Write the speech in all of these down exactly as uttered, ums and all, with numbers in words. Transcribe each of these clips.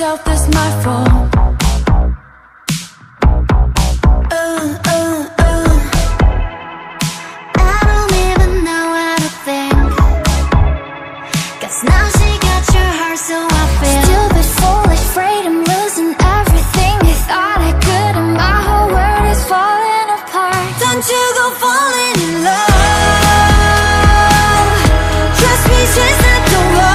myself this my fault. Uh, uh, uh. I don't even know how to think, 'cause now she got your heart, so I feel stupid, foolish, afraid I'm losing everything. I thought I could, and my whole world is falling apart. Don't you go falling in love. Trust me, she's not the one.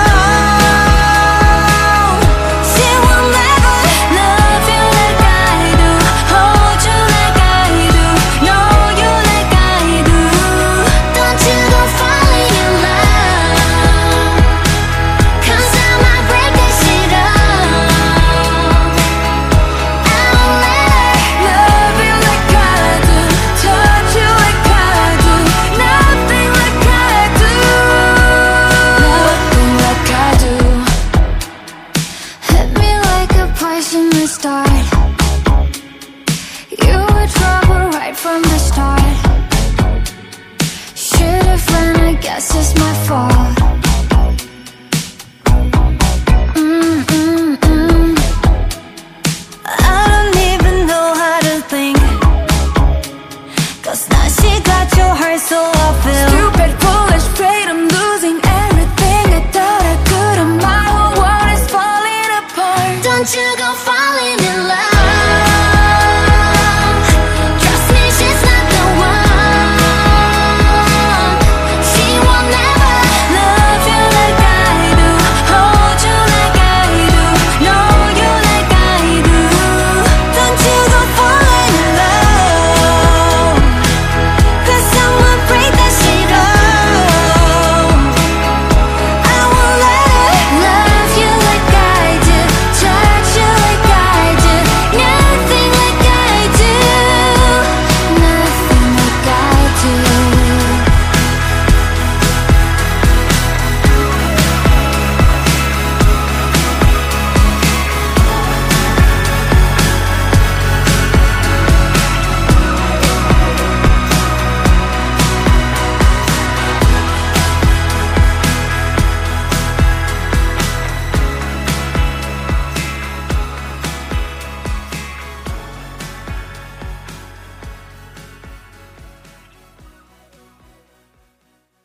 In the start, you were trouble right from the start. Should've run, I guess it's my fault. mm, mm, mm. I don't even know how to think, 'cause now she got your heart, so I feel stupid, foolish, afraid I'm losing everything. I thought I could, and my whole world is falling apart. Don't you go find